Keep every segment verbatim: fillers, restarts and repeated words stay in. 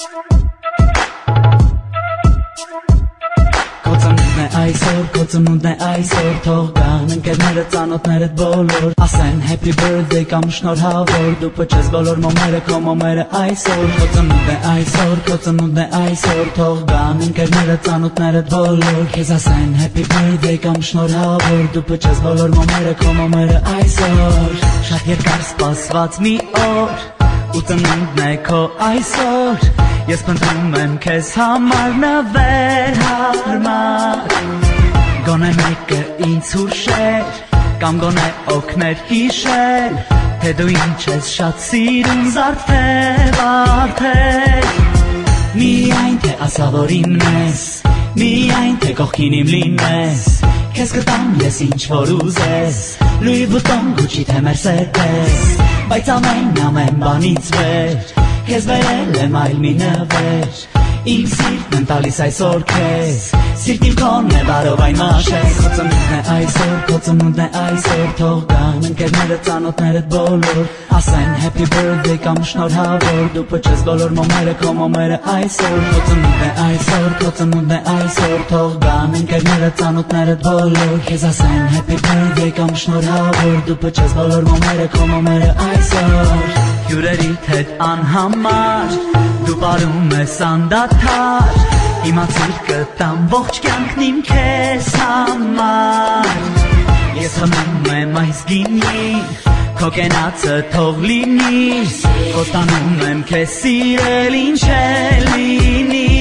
Կոծնուդն է այսօր, կոծնուդն է այսօր, թող գան ընկերները ծանոթներդ բոլոր, ասեն happy birthday կամ շնորհավոր, դու փչես բոլոր մոմերը, քո մոմերը այսօր, կոծնուդն է այսօր, կոծնուդն է այսօր, թող գան ընկերները ծանոթներդ բոլոր, քեզ ասեն happy birthday կամ շնորհավոր, դու փչես բոլոր մոմերը, քո մոմերը այսօր, շատ երկար սպասված մի օր, ու ծնունդն է քո այսօր, ես փնտրում եմ քեզ համար նվեր հարմար, գոնե մեկը ինձ հուշեր, կամ գոնե օգներ հիշել, թե դու ինչ ես շատ սիրում զարդել արդել, միայն թե ասա որ իմն ես, միայն թե կողքին իմ լինես, քեզ կտամ ես ինչ որ ուզես, Louis Vuitton, Gucci թե Mercedes, բայց ամեն ամեն բանից վեր, քեզ վերել եմ այլ մի նվեր, իմ սիրտն եմ տալիս այսօր քեզ, սիրտ իմ քոնն է բարով այն մաշես, քո ծնունդն է այսօր, քո ծնունդն է այսօր, թող գան ընկերները ծանոթներդ բոլոր, ասեն happy birthday կամ շնորհավոր, դու փչես բոլոր մոմերը, քո մոմերը այսօր, քո ծնունդն է այսօր, քո ծնունդն է այսօր, թող գան ընկերները ծանոթներդ բոլոր, քեզ ասեն happy birthday կամ շնորհավոր, դու փչես բոլոր մոմերը, քո մոմերը այսօր, հյուրերիդ հետ անհամար, դու պարում ես անդադար, իմացիր կտամ ողջ կյանքն իմ քեզ համար, ես խմում եմ այս գինին, քո կենացը թող լինի, խոստանում եմ քեզ սիրել ինչ էլ լինի,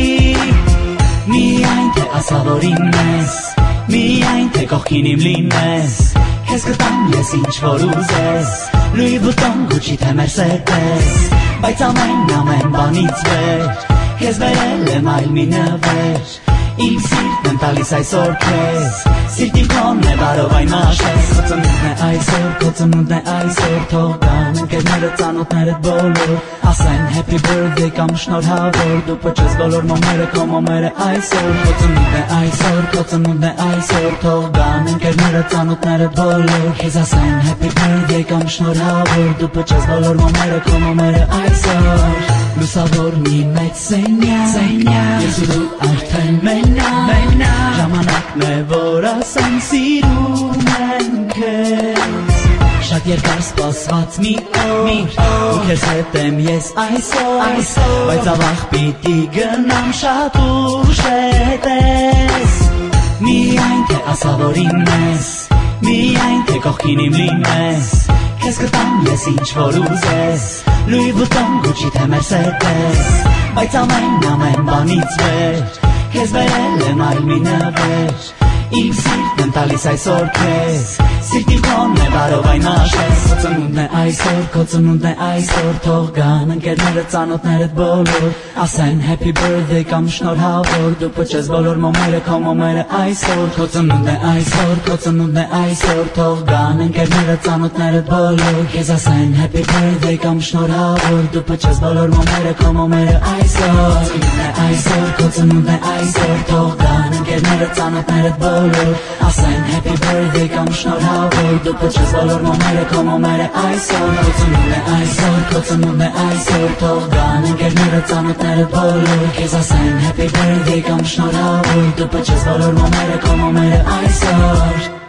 միայն թե ասա որ իմն ես, միայն թե կողքին իմ լինես, քեզ կտամ ես ինչ որ ուզես, Louis Vuitton, Gucci թե Mercedes, բայց ամեն ամեն բանից վեր, քեզ վերել եմ այլ մի նվեր, իմ սիրտն եմ տալիս այսօր քեզ, սիրտ իմ քոնն է բարով այն մաշես, քո ծնունդն է այսօր, քո ծնունդն է այսօր, թող գան ընկերները ծանոթներդ բոլոր, ասեն happy birthday կամ շնորհավոր, դու փչես բոլոր մոմերը, քո մոմերը այսօր, քո ծնունդն է այսօր, քո ծնունդն է այսօր, թող գան ընկերները ծանոթներդ բոլոր, քեզ ասեն happy birthday կամ շնորհավոր, դու փչես բոլոր մոմերը, քո մոմերը այսօր, լուսավոր մի մեծ սենյակ, ես ու դու արդեն մենակ, ժամանակն է որ ասեմ սիրում եմ քեզ, շատ երկար սպասված մի օր, ու քեզ հետ եմ ես այսօր, բայց ավաղ պիտի գնամ շատ ուշ հետես, միայն թե ասա որ իմն ես, միայն թե կողքին իմ լինես, քեզ կտամ ես ինչ որ ուզես, Louis Vuitton, Gucci թե Mercedes, բայց ամեն ամեն բանից վեր, քեզ վերել եմ այլ մի նվեր, իմ սիրտն եմ տալիս այսօր քեզ, սիրտ իմ քոնն է բարով այն մաշես, քո ծնունդն է այսօր, քո ծնունդն է այսօր, թող գան ընկերները ծանոթներդ բոլոր, ասեն happy birthday կամ շնորհավոր, դու փչես բոլոր մոմերը, քո մոմերը այսօր, քո ծնունդն է այսօր, քո ծնունդն է այսօր, թող գան ընկերները ծանոթներդ բոլոր, քեզ ասեն happy birthday կամ շնորհավոր, դու փչես բոլոր մոմերը, քո մոմերը այսօր, ծնունդն է այսօր, քո ծնունդն է այսօր, թող գան ընկերները ծանոթներդ բոլոր, ասեն happy birthday կամ շնորհավոր, դու փչես բոլոր մոմերը, քո մոմերը այսօր, քո ծնունդն է այսօր, քո ծնունդն է այսօր, թող գան ընկերները ծանոթներդ բոլոր, քեզ ասեն happy birthday կամ շնորհավոր, դու փչես բոլոր մոմերը, քո մոմերը այսօր